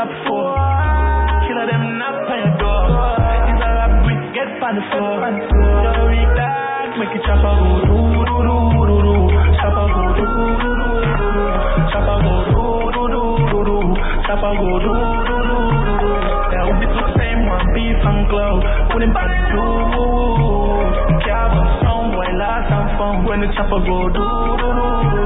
shop for. Killer them knock on your door. These are rap bricks, get on the floor. You're weak dark, make it chopper go do do do do do. Chopper go do do do do. Chopper go do do do do do. Chopper go do do do do. Yeah, we do the same one, beef and glow. Put him back to Cab a song, boy, last and fun. When the chopper go do do do do.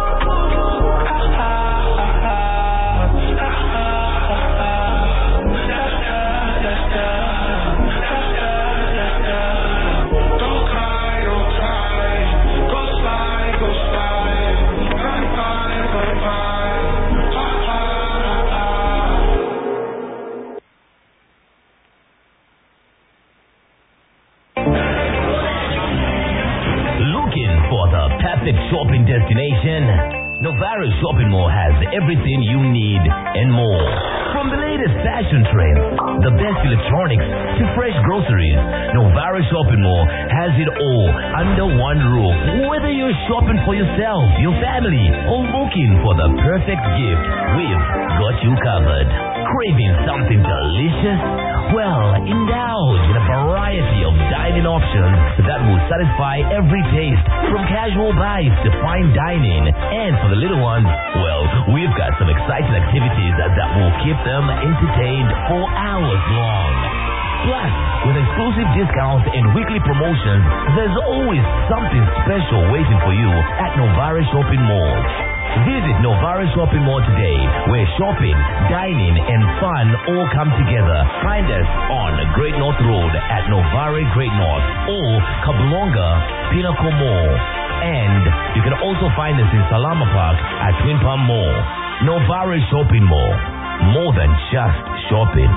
Shopping destination, Novara Shopping Mall has everything you need and more. From the latest fashion trends, the best electronics to fresh groceries, Novara Shopping Mall has it all under one roof. Whether you're shopping for yourself, your family, or looking for the perfect gift, we've got you covered. Craving something delicious? Well, indulge in a variety of dining options that will satisfy every taste, from casual bites to fine dining. And for the little ones, well, we've got some exciting activities that will keep them entertained for hours long. Plus, with exclusive discounts and weekly promotions, there's always something special waiting for you at Novara Shopping Mall. Visit Novara Shopping Mall today, where shopping, dining, and fun all come together. Find us on Great North Road at Novara Great North or Kabulonga Pinnacle Mall. And you can also find us in Salama Park at Twin Palm Mall. Novara Shopping Mall, more than just shopping.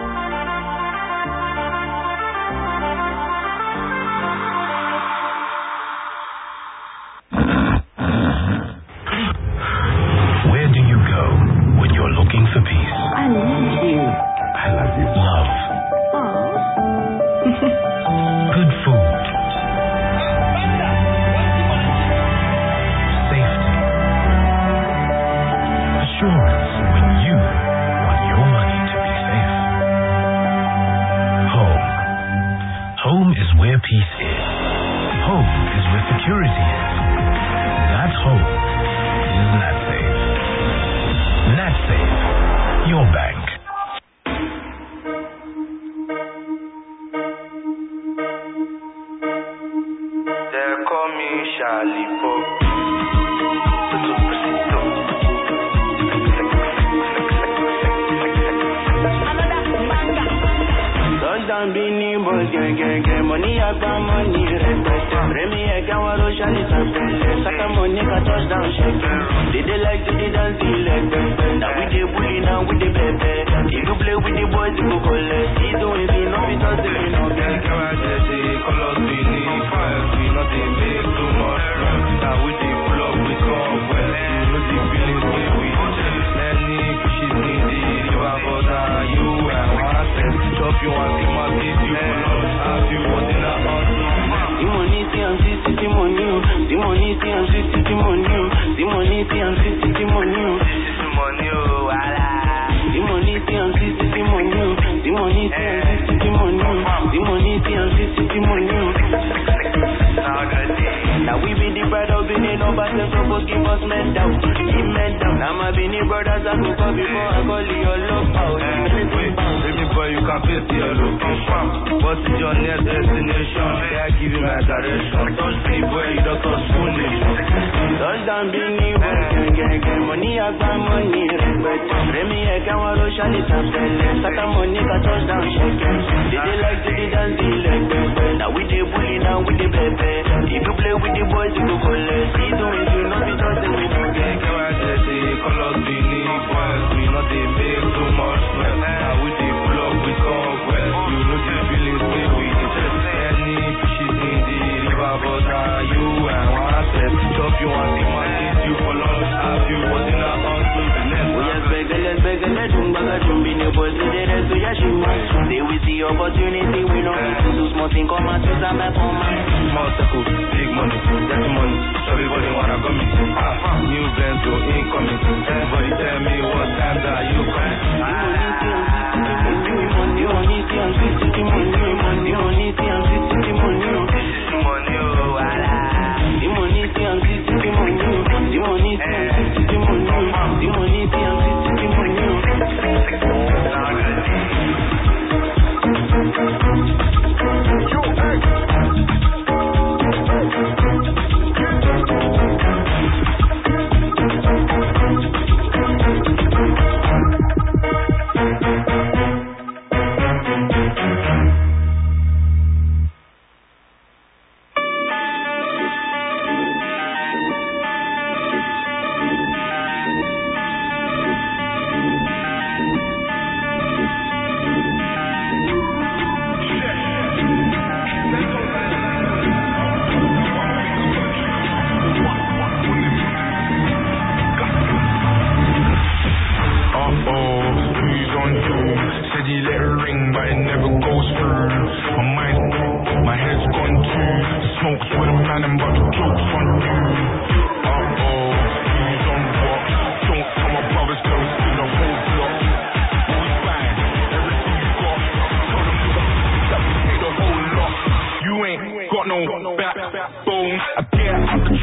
Small circles, big money, dirty money. Everybody wanna come in. New Benzo incoming. Everybody tell me what time are you coming?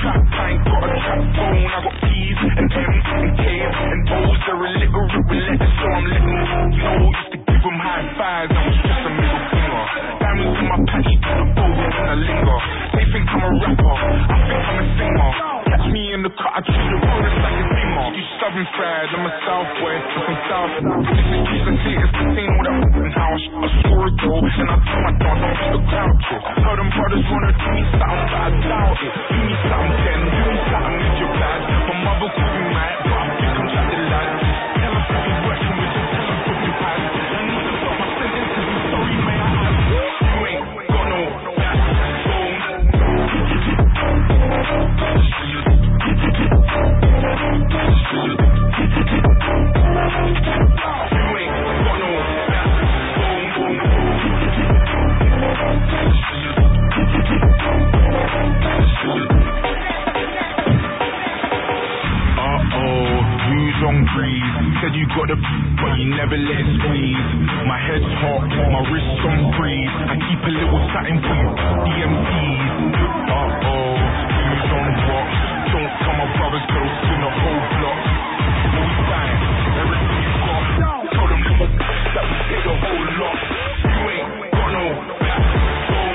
trap. I ain't got a trap phone. I got P's and M's and K's and O's. They're illiterate with letters, so I'm letting them know. Used to give them high fives, I was just a middle finger. Diamonds in my patch, to the bowl when I linger. They think I'm a rapper, I think I'm a singer. Catch me in the cut, I treat the chorus like a dimmer. You southern fried, I'm a southwest, I'm from south. This is just a city, it's the same with a f***ing house. I score a goal, and I do my dance, I beat the crowd to. Heard them brothers wanna do me something, but I doubt it. Do me something then, do me something with your bad. My mother called me mad, but I think I'm trying to lie. Tell us what you're working with, just tell us what you had. I need to stop my sentences, I'm sorry, may I add. You ain't got no backbone. Said you got the but you never let it squeeze. My head's hot, my wrist's on freeze. I keep a little satin for you DMTs. Who's on what? Don't tell my brothers close in the whole block. What we buying? Everything you got. Tell them little that we take the whole lot. You ain't got no backbone.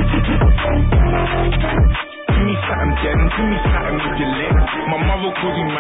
Give me something with your lips. My mother calls me